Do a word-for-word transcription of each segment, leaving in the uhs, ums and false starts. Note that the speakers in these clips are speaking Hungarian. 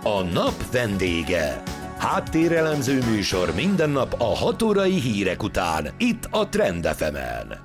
A nap vendége. Háttérelemző műsor minden nap a hat órai hírek után, itt a Trend ef emen.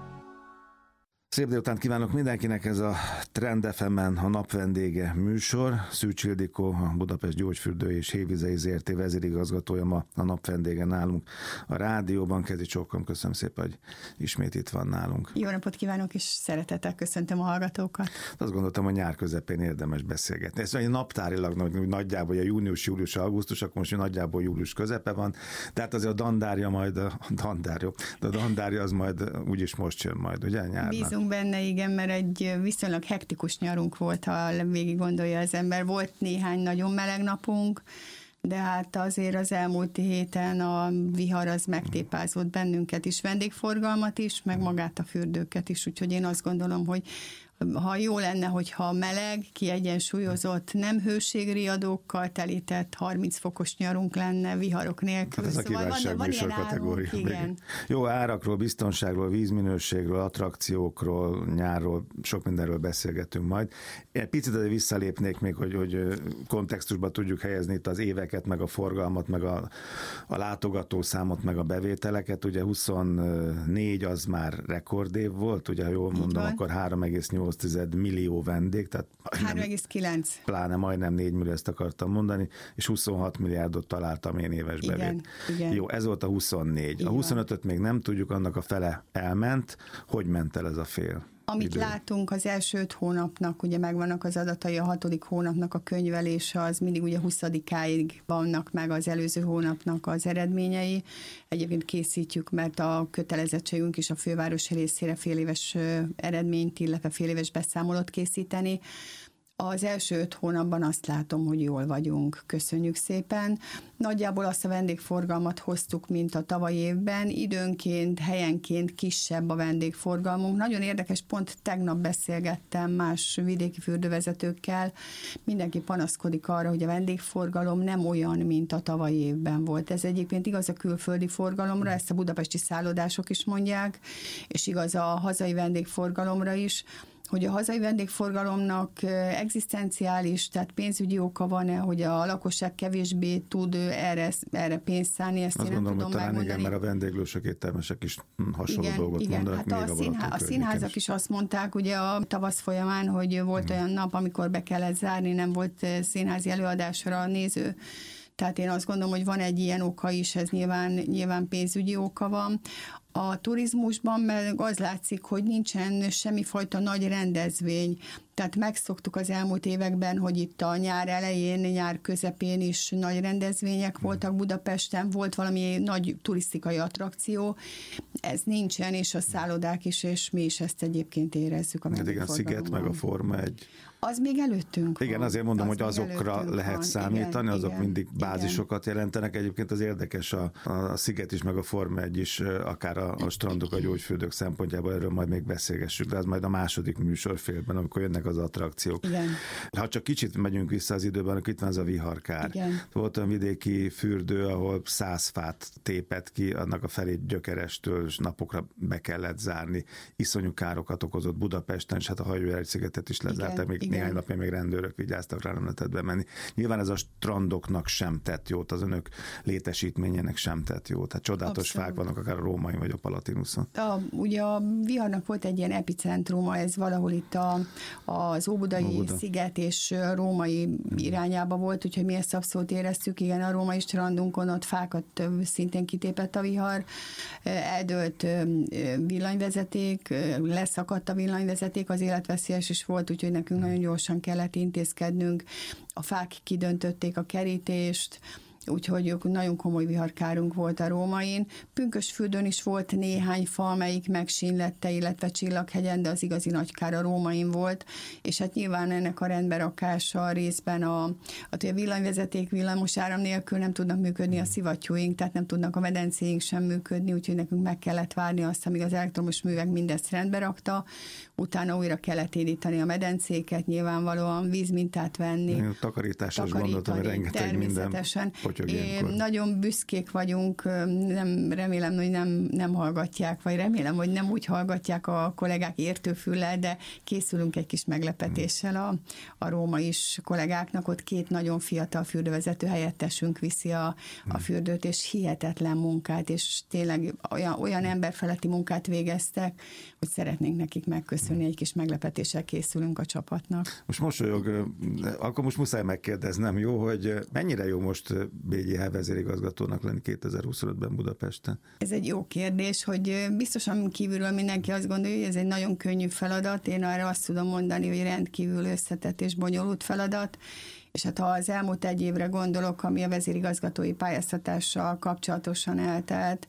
Szép délután kívánok mindenkinek, ez a Trend ef emen a nap vendége műsor. Szűcs Ildikó, a Budapest Gyógyfürdő és Hévizei zé er té vezérigazgatója ma a nap vendége nálunk a rádióban. Kezi csókom, köszönöm szépen, hogy ismét itt van nálunk. Jó napot kívánok, és szeretettel köszöntöm a hallgatókat. Azt gondoltam, hogy nyár közepén érdemes beszélgetni. Ez egy naptárilag nagyjából a június, július, augusztus, akkor most nagyjából július közepe van, tehát azért a dandárja majd, a dandárja, de a dandárja az majd úgyis most jön majd, ugye nyárnak? Bízunk benne, igen, mert egy viszonylag hektikus nyarunk volt, ha végig gondolja az ember. Volt néhány nagyon meleg napunk, de hát azért az elmúlt héten a vihar az megtépázott bennünket is, vendégforgalmat is, meg magát a fürdőket is, úgyhogy én azt gondolom, hogy ha jó lenne, hogyha meleg, kiegyensúlyozott, nem hőségriadókkal telített, harminc fokos nyarunk lenne, viharok nélkül. Hát ez szóval a kívánság van, műsor van kategória. Árunk, igen. Jó, árakról, biztonságról, vízminőségről, attrakciókról, nyárról, sok mindenről beszélgetünk majd. Egy picit azért visszalépnék még, hogy, hogy kontextusba tudjuk helyezni itt az éveket, meg a forgalmat, meg a, a látogatószámot, meg a bevételeket. Ugye huszonnégy az már rekordév volt, ugye ha jól mondom, akkor három egész nyolc millió vendég, tehát három egész kilenc. Pláne majdnem négy millió, ezt akartam mondani, és huszonhat milliárdot találtam én éves igen, bevét. Igen. Jó, ez volt a huszonnégy. Igen. A huszonötöt még nem tudjuk, annak a fele elment. Hogy ment el ez a fél? Amit idő. látunk az első öt hónapnak, ugye megvannak az adatai, a hatodik hónapnak a könyvelése, az mindig ugye huszadikáig vannak meg az előző hónapnak az eredményei. Egyébként készítjük, mert a kötelezettségünk is a főváros részére féléves eredményt, illetve féléves beszámolót készíteni. Az első öt hónapban azt látom, hogy jól vagyunk. Köszönjük szépen. Nagyjából azt a vendégforgalmat hoztuk, mint a tavalyi évben. Időnként, helyenként kisebb a vendégforgalmunk. Nagyon érdekes, pont tegnap beszélgettem más vidéki fürdővezetőkkel. Mindenki panaszkodik arra, hogy a vendégforgalom nem olyan, mint a tavalyi évben volt. Ez egyébként igaz a külföldi forgalomra, ezt a budapesti szállodások is mondják, és igaz a hazai vendégforgalomra is, hogy a hazai vendégforgalomnak egzisztenciális, tehát pénzügyi oka van-e, hogy a lakosság kevésbé tud erre, erre pénzt szállni, ezt azt én nem gondolom, tudom hogy talán megmondani. igen, mert a vendéglősök, éttermesek is hasonló igen, dolgot igen, mondanak. hát a, a, színhá- a színházak is. is azt mondták, ugye a tavasz folyamán, hogy volt hmm. olyan nap, amikor be kellett zárni, nem volt színházi előadásra a néző. Tehát én azt gondolom, hogy van egy ilyen oka is, ez nyilván, nyilván pénzügyi oka van. A turizmusban meg az látszik, hogy nincsen semmifajta nagy rendezvény. Tehát megszoktuk az elmúlt években, hogy itt a nyár elején, nyár közepén is nagy rendezvények voltak Budapesten, volt valami nagy turisztikai attrakció. Ez nincsen, és a szállodák is, és mi is ezt egyébként érezzük a vendégforgalomban. Igen, Sziget meg a Forma egy. Az még előttünk Igen, van. azért mondom, az hogy azokra lehet van. számítani, igen, azok igen, mindig bázisokat igen. jelentenek. Egyébként az érdekes a, a Sziget is, meg a Forma egy is, akár a, a strandok, a gyógyfürdők szempontjából, erről majd még beszélgessük, de az majd a második műsorfélben, amikor jönnek az attrakciók. Igen. Ha csak kicsit megyünk vissza az időben, akkor itt van ez a viharkár. Igen. Volt olyan vidéki fürdő, ahol száz fát tépett ki, annak a felét gyökerestől, és napokra be kellett zárni. Iszonyú károkat okozott Budapesten, és hát a hajójárászigetet is lezárták, még néhány napja még rendőrök vigyáztak rá, nem lehetett bemenni. Nyilván ez a strandoknak sem tett jót, az önök létesítményének sem tett jót. Tehát csodálatos Abszolút. fák vannak, akár a Római vagy a Palatinuson. A, ugye a viharnak volt egy ilyen epicentruma, ez valahol itt a, az Óbudai Óbuda. sziget és Római irányába volt, úgyhogy mi ezt abszolút éreztük. Igen, a római strandunkon ott fákat szintén kitépett a vihar, eldőlt villanyvezeték, leszakadt a villanyvezeték, az életveszélyes is volt, úgyhogy nekünk nagyon gyorsan kellett intézkednünk. A fák kidöntötték a kerítést, úgyhogy nagyon komoly viharkárunk volt a Rómain. Pünkösfürdőn is volt néhány fa, amelyik megsínlette, illetve Csillaghegyen, de az igazi nagy kár a Rómain volt, és hát nyilván ennek a rendberakása részben a, a villanyvezeték, villamos áram nélkül nem tudnak működni a szivattyúink, tehát nem tudnak a medencéink sem működni, úgyhogy nekünk meg kellett várni azt, amíg az elektromos művek mindezt rendbe rakta, utána újra kellett indítani a medencéket, nyilvánvalóan vízmintát venni. Takarításra is gondoltam, hogy rengeteg minden potyog ilyenkor? Nagyon büszkék vagyunk, nem, remélem, hogy nem, nem hallgatják, vagy remélem, hogy nem úgy hallgatják a kollégák értőfüllel, de készülünk egy kis meglepetéssel a, a Róma is kollégáknak. Ott két nagyon fiatal fürdővezető helyettesünk viszi a, a fürdőt, és hihetetlen munkát, és tényleg olyan, olyan emberfeletti munkát végeztek, hogy szeretnénk nekik megköszönni, egy kis meglepetéssel készülünk a csapatnak. Most mosolyog, akkor most muszáj megkérdeznem, jó, hogy mennyire jó most bé gé há vezérigazgatónak lenni kétezer-huszonötben Budapesten? Ez egy jó kérdés, hogy biztosan kívülről mindenki azt gondolja, hogy ez egy nagyon könnyű feladat. Én arra azt tudom mondani, hogy rendkívül összetett és bonyolult feladat, és hát ha az elmúlt egy évre gondolok, ami a vezérigazgatói pályáztatással kapcsolatosan eltelt,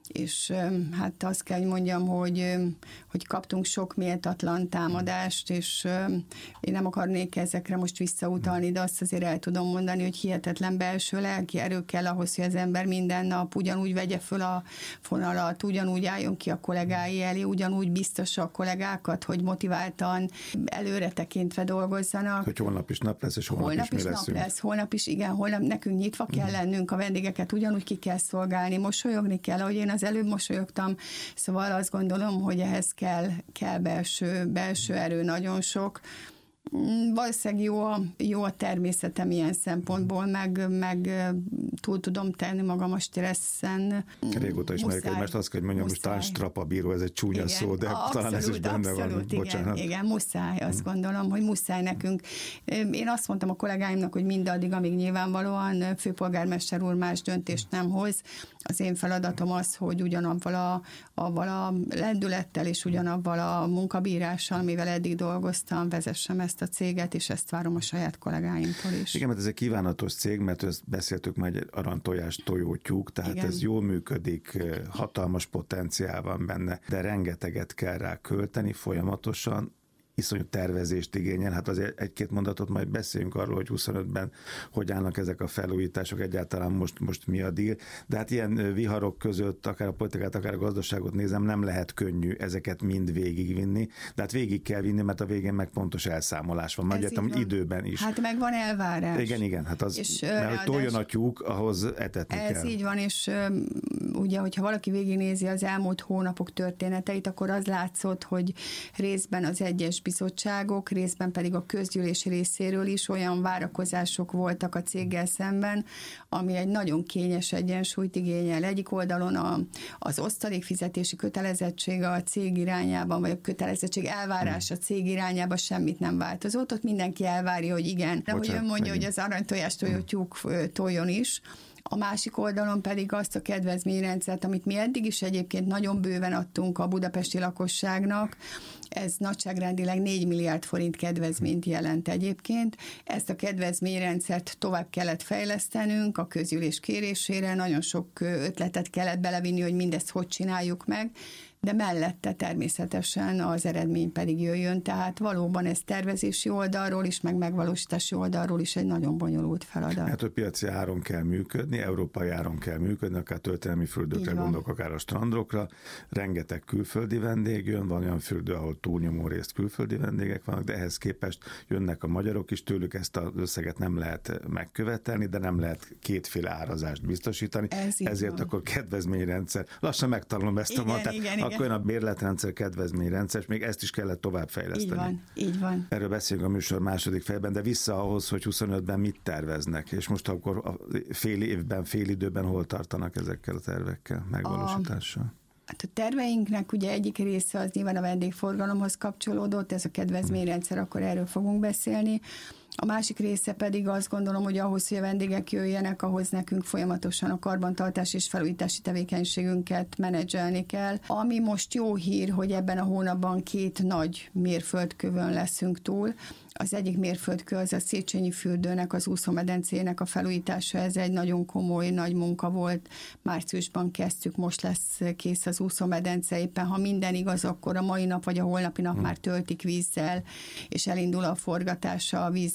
és hát azt kell, hogy mondjam, hogy, hogy kaptunk sok méltatlan támadást, és én nem akarnék ezekre most visszautalni, de azt azért el tudom mondani, hogy hihetetlen belső lelki erő kell ahhoz, hogy az ember minden nap ugyanúgy vegye föl a fonalat, ugyanúgy álljon ki a kollégái elé, ugyanúgy biztossa a kollégákat, hogy motiváltan, előre tekintve dolgozzanak. Hogy holnap is nap lesz, és holnap, holnap is mi is nap leszünk. lesz, holnap is, igen, holnap nekünk nyitva kell lennünk, a vendégeket ugyanúgy ki kell szolgálni, mosolyogni kell, ahogy én az előbb mosolyogtam, szóval azt gondolom, hogy ehhez kell, kell belső, belső erő nagyon sok. Valószínűleg jó a, jó a természetem ilyen szempontból, meg, meg túl tudom tenni magam a stresszen. Régóta ismerjük egymást, azt kell, hogy mondjam, most talán strapabíró, ez egy csúnya igen, szó, de abszolút, talán ez is benne abszolút, van. Igen, Bocsánat. igen, muszáj, azt gondolom, hogy muszáj nekünk. Én azt mondtam a kollégáimnak, hogy mindaddig, amíg nyilvánvalóan főpolgármester úr más döntést nem hoz, az én feladatom az, hogy ugyanabval a, avval a lendülettel és ugyanabval a munkabírással, amivel eddig dolgoztam, vezessem ezt a céget, és ezt várom a saját kollégáimtól is. Igen, mert ez egy kívánatos cég, mert ezt beszéltük már, egy aranytojás tojótyúk, tehát igen. Ez jól működik, hatalmas potenciál van benne, de rengeteget kell rá költeni folyamatosan, iszonyú tervezést igényel. Hát azért egy-két mondatot majd beszéljünk arról, hogy huszonötben hogy állnak ezek a felújítások, egyáltalán most, most mi a deal. De hát ilyen viharok között, akár a politikát, akár a gazdaságot nézem, nem lehet könnyű ezeket mind végigvinni, de hát végig kell vinni, mert a végén meg pontos elszámolás van. Majd értem, időben is. Hát meg van elvárás. Igen, igen. Hát az, és, mert hogy toljon a tyúk, ahhoz etetni ez kell. Ez így van, és ugye, hogyha valaki végignézi az elmúlt hónapok történeteit, akkor az látszott, hogy részben az egyes bizottságok, részben pedig a közgyűlés részéről is olyan várakozások voltak a céggel szemben, ami egy nagyon kényes egyensúlyt igényel. Egyik oldalon a, az osztalékfizetési kötelezettsége a cég irányában, vagy a kötelezettség elvárása a cég irányában semmit nem változott. Ott mindenki elvárja, hogy igen. De hogy ön mondja, megint. Hogy az aranytojás tojótyúk toljon is. A másik oldalon pedig azt a kedvezményrendszert, amit mi eddig is egyébként nagyon bőven adtunk a budapesti lakosságnak, ez nagyságrendileg négy milliárd forint kedvezményt jelent egyébként. Ezt a kedvezményrendszert tovább kellett fejlesztenünk a közgyűlés kérésére, nagyon sok ötletet kellett belevinni, hogy mindezt hogy csináljuk meg, de mellette természetesen az eredmény pedig jöjjön, tehát valóban ez tervezési oldalról is, meg megvalósítási oldalról is egy nagyon bonyolult feladat. Hát, hogy piaci áron kell működni, európai áron kell működni, akár történelmi fürdőkre gondolok, akár a strandokra, rengeteg külföldi vendég jön, van olyan fürdő, ahol túlnyomó részt külföldi vendégek vannak, de ehhez képest jönnek a magyarok is, tőlük ezt az összeget nem lehet megkövetelni, de nem lehet kétféle árazást biztosítani, ez ezért van. Akkor kedvezményrendszer. Lassan megtanulom ezt igen, a matát. Igen, igen. Akkor jön a bérletrendszer, kedvezményrendszer, és még ezt is kellett továbbfejleszteni. Így van, így van. Erről beszélünk a műsor második felében, de vissza ahhoz, hogy huszonötben mit terveznek, és most akkor a fél évben, fél időben hol tartanak ezekkel a tervekkel, megvalósítással? A... Hát a terveinknek ugye egyik része az nyilván a vendégforgalomhoz kapcsolódott, ez a kedvezményrendszer, akkor erről fogunk beszélni. A másik része pedig azt gondolom, hogy ahhoz, hogy a vendégek jöjjenek, ahhoz nekünk folyamatosan a karbantartás és felújítási tevékenységünket menedzselni kell. Ami most jó hír, hogy ebben a hónapban két nagy mérföldkövön leszünk túl. Az egyik mérföldkő az a Széchenyi fürdőnek, az úszómedencének a felújítása, ez egy nagyon komoly, nagy munka volt. Márciusban kezdtük, most lesz kész az úszómedence, éppen ha minden igaz, akkor a mai nap vagy a holnapi nap hmm. már töltik vízzel, és elindul a forgatása a víz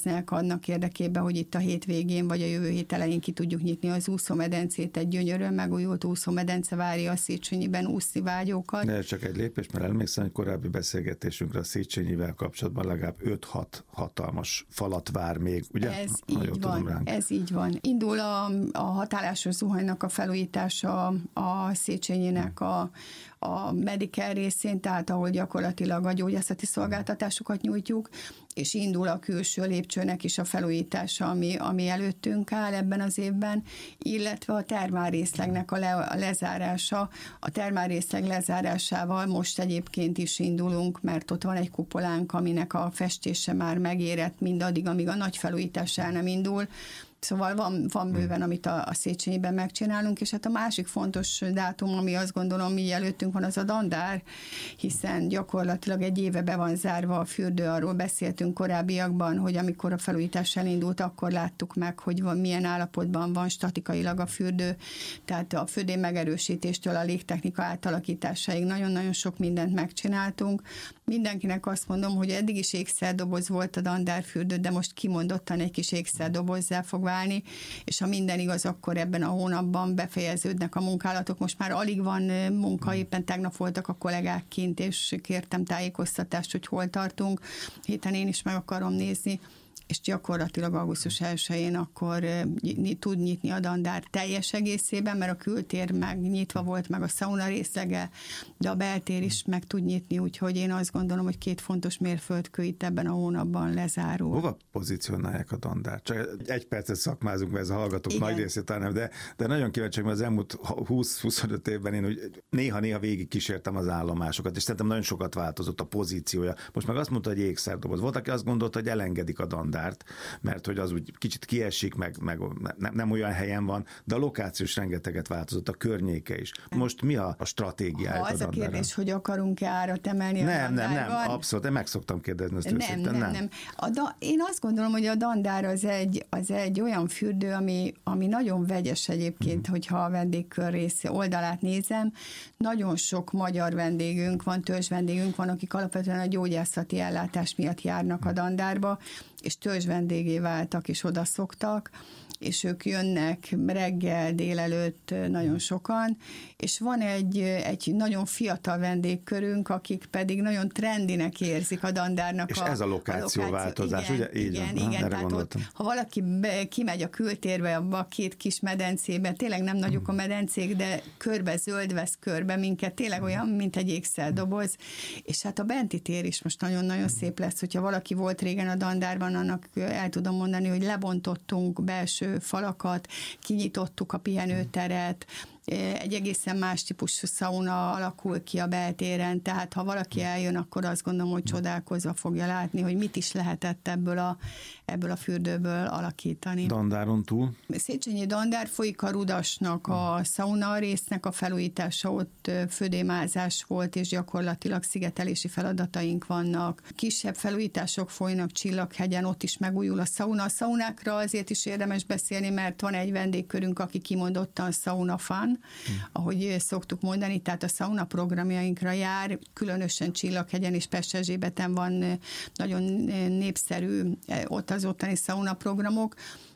igyekeznek annak érdekében, hogy itt a hétvégén vagy a jövő hét elején ki tudjuk nyitni az úszómedencét, egy gyönyörűen megújult úszómedence várja a Széchenyiben úszni vágyókat. De csak egy lépés, mert emlékszem, hogy korábbi beszélgetésünkre a Széchenyivel kapcsolatban legalább öt-hat hatalmas falat vár még, ugye? Ez ha így van, ez így van. Indul a, a hatálásos zuhanynak a felújítása a Széchenyinek a, a medical részén, tehát ahol gyakorlatilag a gyógyászati szolgáltatásokat nyújtjuk, és indul a külső lépcsőnek is a felújítása, ami, ami előttünk áll ebben az évben, illetve a termálrészlegnek a, le, a lezárása. A termálrészleg lezárásával most egyébként is indulunk, mert ott van egy kupolánk, aminek a festése már megérett mindaddig, amíg a nagy felújítás el nem indul. Szóval van, van bőven, amit a, a Széchenyiben megcsinálunk, és hát a másik fontos dátum, ami azt gondolom, mi előttünk van, az a dandár, hiszen gyakorlatilag egy éve be van zárva a fürdő, arról beszéltünk korábbiakban, hogy amikor a felújítás elindult, akkor láttuk meg, hogy van, milyen állapotban van statikailag a fürdő, tehát a födém megerősítéstől a légtechnika átalakításáig nagyon-nagyon sok mindent megcsináltunk. Mindenkinek azt mondom, hogy eddig is ékszerdoboz volt a dandárfürdő, de most kimondottan egy kis ékszerdobozzá fog válni, és ha minden igaz, akkor ebben a hónapban befejeződnek a munkálatok. Most már alig van munka, éppen tegnap voltak a kollégák kint, és kértem tájékoztatást, hogy hol tartunk. Héten én is meg akarom nézni, és gyakorlatilag augusztus elsején akkor tud nyitni a dandár teljes egészében, mert a kültér megnyitva volt, meg a szauna részlege, de a beltér is meg tud nyitni, úgyhogy én azt gondolom, hogy két fontos mérföldkő itt ebben a hónapban lezárul. Hova pozícionálják a dandárt? Csak egy percet szakmázunk, mert ez a hallgatók Igen. nagy részét nem, de, de nagyon kíváncsi, mert az elmúlt húsz-huszonöt évben én úgy néha-néha végig kísértem az állomásokat, és szerintem nagyon sokat változott a pozíciója. Most meg azt mondta, hogy ékszerdoboz. Volt, aki azt gondolta, hogy elengedik a dandárt, mert hogy az úgy kicsit kiesik, meg, meg nem, nem olyan helyen van, de a lokációs rengeteget változott, a környéke is. Most mi a, a stratégiája? Ha az a kérdés, hogy akarunk-e árat emelni nem, a dandárban? Nem, nem, abszolút, én meg szoktam kérdezni ezt nem, őszintén. Nem, nem, nem. A da, én azt gondolom, hogy a dandár az egy, az egy olyan fürdő, ami, ami nagyon vegyes egyébként, mm. hogyha a vendégkör rész oldalát nézem. Nagyon sok magyar vendégünk van, törzs vendégünk van, akik alapvetően a gyógyászati ellátás miatt járnak a dandárba, és törzs vendégé váltak, és oda szoktak, és ők jönnek reggel, délelőtt nagyon sokan, és van egy, egy nagyon fiatal vendégkörünk, akik pedig nagyon trendinek érzik a dandárnak. És a, ez a lokációváltozás, ugye? Így igen, van. igen, Ha, tehát ott, ha valaki be, kimegy a kültérbe, abba a két kis medencébe, tényleg nem nagyok a medencék, de körbe zöld vesz körbe minket, tényleg olyan, mint egy ékszerdoboz, és hát a benti tér is most nagyon-nagyon szép lesz, hogyha valaki volt régen a dandárban, annak el tudom mondani, hogy lebontottunk belső falakat, kinyitottuk a pihenőteret, egy egészen más típusú szauna alakul ki a beltéren, tehát ha valaki eljön, akkor azt gondolom, hogy csodálkozva fogja látni, hogy mit is lehetett ebből a, ebből a fürdőből alakítani. Dandáron túl? Széchenyi dandár, folyik a Rudasnak a szauna résznek a felújítása, ott födémázás volt, és gyakorlatilag szigetelési feladataink vannak. Kisebb felújítások folynak Csillaghegyen, ott is megújul a szauna. A szaunákra azért is érdemes beszélni, mert van egy vendégkörünk, aki kimondottan sauna fan, Hmm. ahogy szoktuk mondani, tehát a szauna programjainkra jár, különösen Csillaghegyen és Pesterzsébeten van nagyon népszerű ott az ottani szauna programok,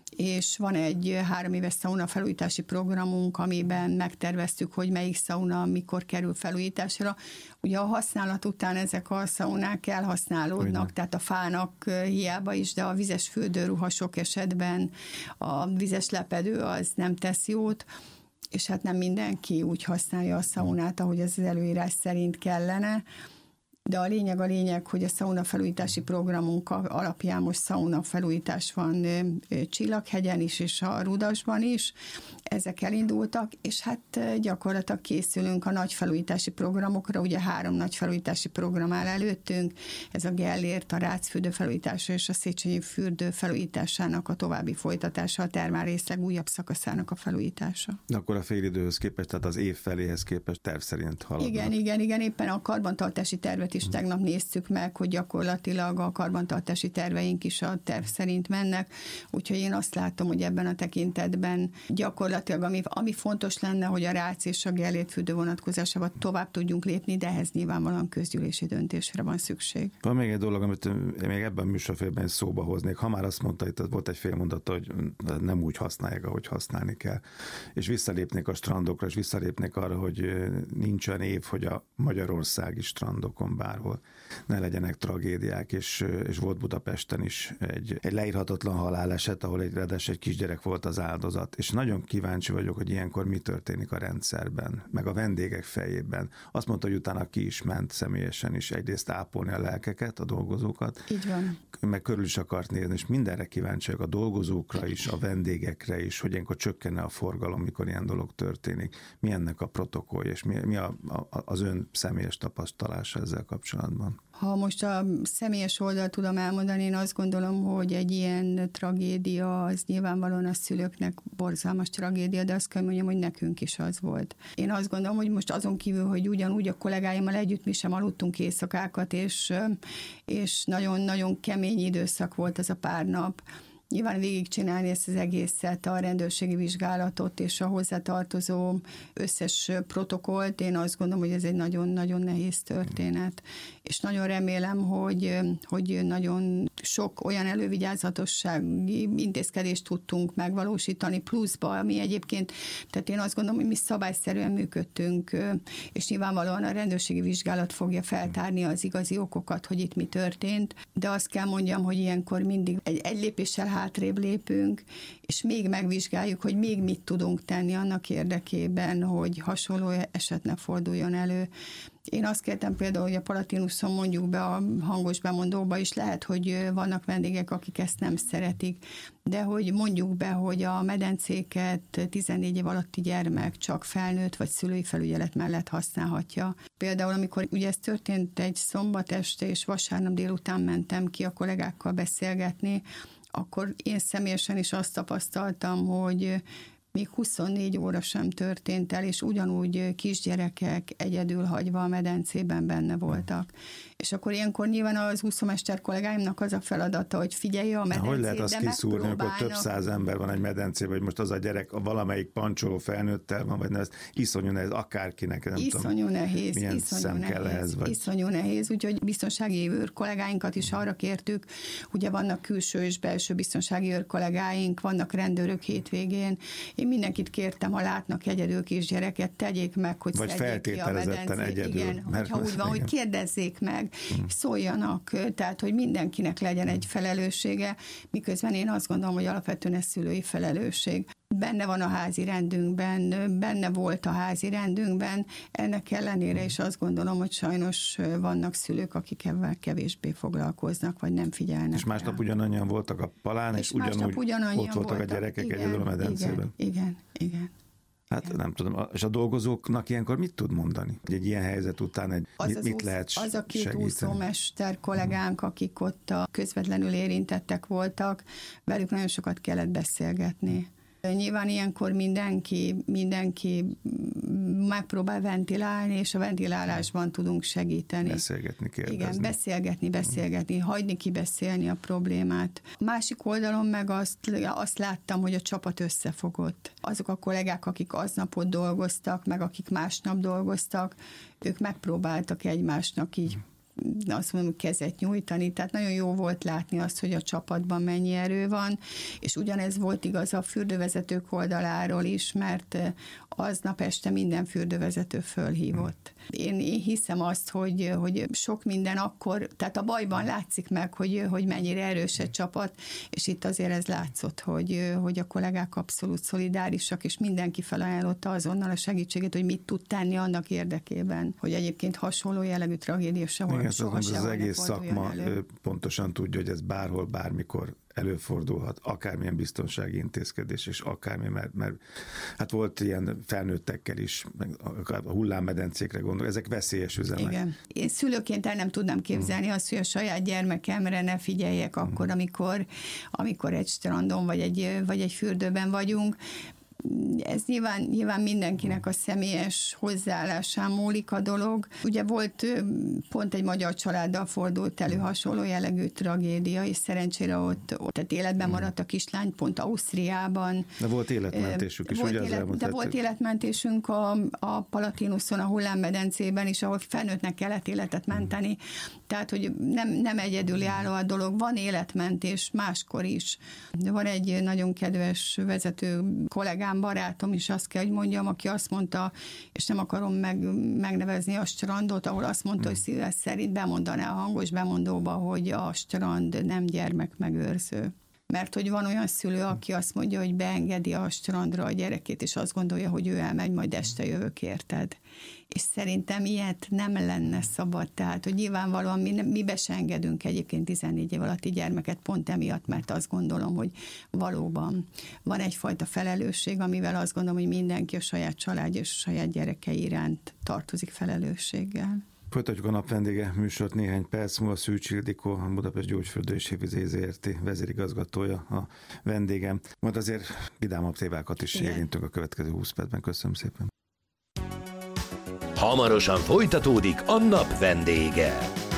és van egy három éves szauna felújítási programunk, amiben megterveztük, hogy melyik szauna mikor kerül felújításra. Ugye a használat után ezek a szaunák elhasználódnak, Olyan. tehát a fának hiába is, de a vizes fürdőruha sok esetben, a vizes lepedő az nem tesz jót, és hát nem mindenki úgy használja a szaunát, ahogy az előírás szerint kellene, de a lényeg a lényeg, hogy a szauna felújítási programunk alapján most szauna felújítás van Csillaghegyen is, és a Rudasban is. Ezek elindultak, és hát gyakorlatilag készülünk a nagy felújítási programokra, ugye három nagy felújítási program áll előttünk, ez a Gellért, a Rácfürdő felújítása és a Széchenyi fürdő felújításának a további folytatása, a termálrészleg újabb szakaszának a felújítása. De akkor a félidőhöz képest, tehát az év feléhez képest terv szerint haladnak. Igen, igen, igen, éppen a karbantartási tervet is és tegnap néztük meg, hogy gyakorlatilag a karbantartási terveink is a terv szerint mennek, úgyhogy én azt látom, hogy ebben a tekintetben gyakorlatilag, ami, ami fontos lenne, hogy a rác és a Gellért fürdő vonatkozásában tovább tudjunk lépni, de ehhez nyilvánvalóan közgyűlési döntésre van szükség. Van még egy dolog, amit még ebben a műsorfélben szóba hoznék. Ha már azt mondta, itt volt egy fél mondat, hogy nem úgy használják, ahogy használni kell. És visszalépnék a strandokra, és visszalépnék arra, hogy nincs olyan év, hogy a magyarországi strandokon bárhol ne legyenek tragédiák, és, és volt Budapesten is egy, egy leírhatatlan haláleset, ahol egy redes egy kisgyerek volt az áldozat, és nagyon kíváncsi vagyok, hogy ilyenkor mi történik a rendszerben, meg a vendégek fejében. Azt mondta, hogy utána ki is ment személyesen is egyrészt ápolni a lelkeket, a dolgozókat. Így van. Meg körül is akart nézni, és mindenre kíváncsi vagyok, a dolgozókra is, a vendégekre is, hogy ilyenkor csökkenne a forgalom, mikor ilyen dolog történik. Mi ennek a protokollja, és mi, mi a, a, az ön személyes tapasztalása ezzel kapcsolatban? Ha most a személyes oldalt tudom elmondani, én azt gondolom, hogy egy ilyen tragédia az nyilvánvalóan a szülőknek borzalmas tragédia, de azt kell mondjam, hogy nekünk is az volt. Én azt gondolom, hogy most azon kívül, hogy ugyanúgy a kollégáimmal együtt mi sem aludtunk éjszakákat, és, és nagyon-nagyon kemény időszak volt ez a pár nap. Nyilván végigcsinálni ezt az egészet, a rendőrségi vizsgálatot és a hozzátartozó összes protokollt, én azt gondolom, hogy ez egy nagyon-nagyon nehéz történet. És nagyon remélem, hogy, hogy nagyon sok olyan elővigyázatossági intézkedést tudtunk megvalósítani pluszba, ami egyébként, tehát én azt gondolom, hogy mi szabályszerűen működtünk, és nyilvánvalóan a rendőrségi vizsgálat fogja feltárni az igazi okokat, hogy itt mi történt, de azt kell mondjam, hogy ilyenkor mindig egy, egy lépéssel hátrébb lépünk, és még megvizsgáljuk, hogy még mit tudunk tenni annak érdekében, hogy hasonló eset ne forduljon elő. Én azt kértem például, hogy a Palatinuson mondjuk be a hangos bemondóba is, lehet, hogy vannak vendégek, akik ezt nem szeretik, de hogy mondjuk be, hogy a medencéket tizennégy év alatti gyermek csak felnőtt vagy szülői felügyelet mellett használhatja. Például, amikor ugye ez történt egy szombat este, és vasárnap délután mentem ki a kollégákkal beszélgetni, akkor én személyesen is azt tapasztaltam, hogy még huszonnégy óra sem történt el, és ugyanúgy kisgyerekek egyedül hagyva a medencében benne voltak. És akkor ilyenkor nyilván az úszómester kollégáimnak az a feladata, hogy figyelje a medencét, hogy lehet azt kiszúrni, amikor több száz ember van egy medencében, hogy most az a gyerek a valamelyik pancsoló felnőttel van, vagy ne, ez iszonyú nehéz, akárkinek, nem iszonyú tudom, nehéz, milyen iszonyú szem nehéz, kell ehhez, vagy... iszonyú nehéz, úgyhogy biztonsági őr kollégáinkat is arra kértük, ugye vannak külső és belső biztonsági őr kollégáink, vannak rendőrök hétvégén. Én mindenkit kértem, ha látnak egyedül kisgyereket, tegyék meg, hogy vagy szedjék ki a medencét. Egyedül, igen, mert hogyha úgy van, igen. Hogy kérdezzék meg, hmm. szóljanak, tehát, hogy mindenkinek legyen egy felelőssége, miközben én azt gondolom, hogy alapvetően ez szülői felelősség. Benne van a házi rendünkben, benne volt a házi rendünkben, ennek ellenére is azt gondolom, hogy sajnos vannak szülők, akik ebben kevésbé foglalkoznak, vagy nem figyelnek. És másnap rá. ugyanannyian voltak a palán, és, és ugyanúgy ott voltak, voltak a gyerekek igen, egyedül a medencében. Igen, igen, igen. Hát igen. Nem tudom, és a dolgozóknak ilyenkor mit tud mondani? Egy ilyen helyzet után egy, az mit, az mit úsz, lehet Az a két segíteni? úszómester kollégánk, akik ott a közvetlenül érintettek voltak, velük nagyon sokat kellett beszélgetni. Nyilván ilyenkor mindenki, mindenki megpróbál ventilálni, és a ventilálásban tudunk segíteni. Beszélgetni, kérdezni. Igen, beszélgetni, beszélgetni, hagyni kibeszélni a problémát. Másik oldalon meg azt, azt láttam, hogy a csapat összefogott. Azok a kollégák, akik aznapot dolgoztak, meg akik másnap dolgoztak, ők megpróbáltak egymásnak így azt mondom, kezet nyújtani, tehát nagyon jó volt látni azt, hogy a csapatban mennyi erő van, és ugyanez volt igaz a fürdővezetők oldaláról is, mert aznap este minden fürdővezető fölhívott. Én, én hiszem azt, hogy, hogy sok minden akkor, tehát a bajban látszik meg, hogy, hogy mennyire erős egy csapat, és itt azért ez látszott, hogy, hogy a kollégák abszolút szolidárisak, és mindenki felajánlotta azonnal a segítséget, hogy mit tud tenni annak érdekében, hogy egyébként hasonló jellegű tragédia sehol, igen, soha, soha az egész szakma elő. Pontosan tudja, hogy ez bárhol, bármikor előfordulhat, akármilyen biztonsági intézkedés, és akármilyen, mert, mert hát volt ilyen felnőttekkel is, a hullámmedencékre gondol, ezek veszélyes üzemek. Igen. Én szülőként el nem tudnám képzelni mm. azt, hogy a saját gyermekemre ne figyeljek mm. akkor, amikor, amikor egy strandon vagy egy, vagy egy fürdőben vagyunk. ez nyilván, nyilván mindenkinek a személyes hozzáállásán múlik a dolog. Ugye volt pont egy magyar családdal fordult elő hasonló jellegű tragédia, és szerencsére ott, ott tehát életben maradt a kislány, pont Ausztriában. De volt életmentésük is, volt ugye? Élet, de volt életmentésünk a, a Palatinuson, a hullámmedencében is, ahol felnőttnek kellett életet menteni. Tehát, hogy nem, nem egyedülálló a dolog, van életmentés máskor is. De van egy nagyon kedves vezető kollégám, barátom is, azt kell, hogy mondjam, aki azt mondta, és nem akarom meg, megnevezni a strandot, ahol azt mondta, hmm. hogy szíves szerint bemondaná a hangos bemondóba, hogy a strand nem gyermekmegőrző. Mert hogy van olyan szülő, aki azt mondja, hogy beengedi a strandra a gyerekét, és azt gondolja, hogy ő elmegy, majd este jövök, érted. És szerintem ilyet nem lenne szabad. Tehát, hogy nyilvánvalóan mi, mi be se engedünk egyébként tizennégy év alatti gyermeket pont emiatt, mert azt gondolom, hogy valóban van egyfajta felelősség, amivel azt gondolom, hogy mindenki a saját családja és a saját gyerekei iránt tartozik felelősséggel. Folytatjuk a nap vendége műsort néhány perc múlva. Szűcs Ildikó, a Budapest Gyógyfürdő és Hévíz zé er té vezérigazgatója a vendégem. Majd azért vidámabb témákat is érintünk a következő húsz percben. Köszönöm szépen. Hamarosan folytatódik a nap vendége.